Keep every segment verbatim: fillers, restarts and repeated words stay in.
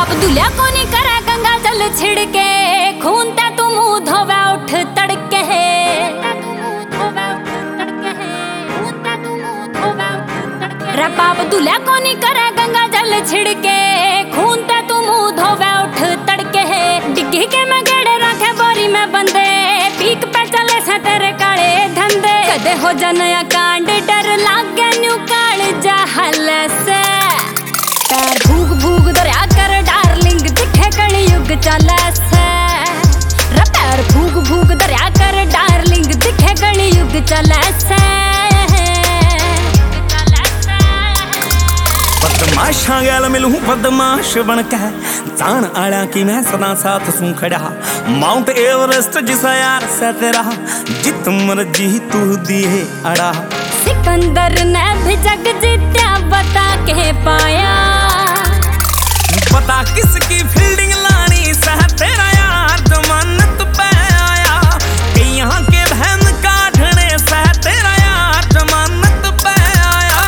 बाप दुल्हा को नहीं करे गंगा जल छिड़के, खून ते तू मुंह धोवे उठ तड़के रे। बाप दुल्हा को नहीं करे गंगा जल छिड़के, खून ते तू मुंह धोवे उठ तड़के। डिग्गी के में गेड़े रखे बोरी में बंदे, पीक पे चले से तेरे काले धंधे। कदे हो जनया कांड डर लागे न्यू काल जहल से। पैर भूग भूग दरिया कर डार्लिंग दिखे कली युग चले से। रे पैर भूग भूग दरिया कर डार्लिंग दिखे कली युग चले से। बदमाशा गैल मिलूं बदमाश बनके, जान आड़ा की मैं सदा साथ सूं खड़ा। माउंट एवरेस्ट जिसा यार से तेरा, जित मर्जी तू दिए अड़ा। सिकंदर ने भी जग जीत्या बता के पाया, पता किसकी फील्डिंग लानी सह तेरा यार जमानत पे आया। कि यहाँ के बहन काटने सह तेरा यार जमानत पे आया।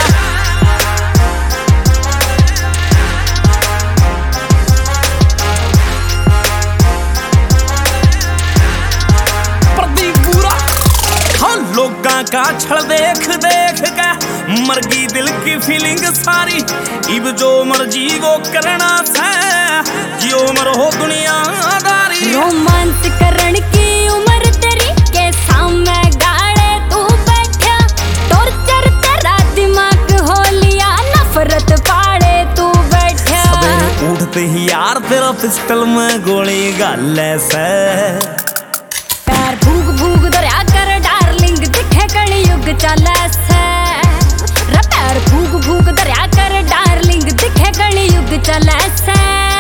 प्रदीप पूरा हाँ लोगा का छल देख देख के मरगी दिल की फीलिंग सारी। इब जो मर्जी वो करना से, जियो मरो दुनियादारी। रोमांस करण की उम्र तेरी के सामने गाड़े तू बैठा। टॉर्चर तेरा दिमाग हो लिया, नफरत पाड़े तू बैठा। सवेरे उठते ही यार तेरा पिस्टल में गोली गाले से। पैर भूग भूग दरिया कर डार्लिंग दिखे कली युग चले से। रे पैर भूग भूग दरिया कर डार्लिंग दिखे कली युग चले से।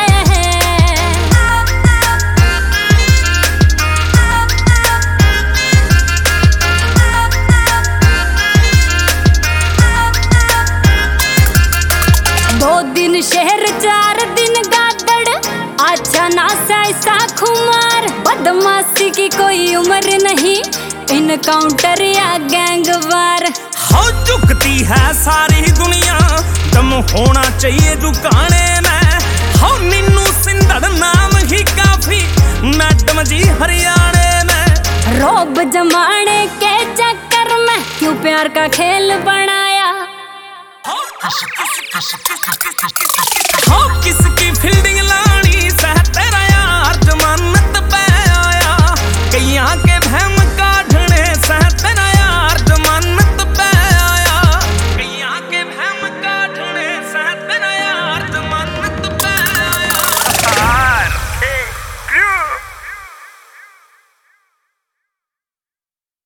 दो दिन शहर चार दिन गादड़, अच्छा ना ऐसा खुमार। बदमाशी की कोई उम्र नहीं, इनकाउंटर या गैंगवार। हो झुकती है सारी दुनिया, दम होना चाहिए झुकाने में। हो नीनू सिंधड़ नाम ही काफी, मैडम जी हरियाणे में। रोब जमाने के चक्कर में क्यों प्यार का खेल बनाया। हो किसकी फील्डिंग ला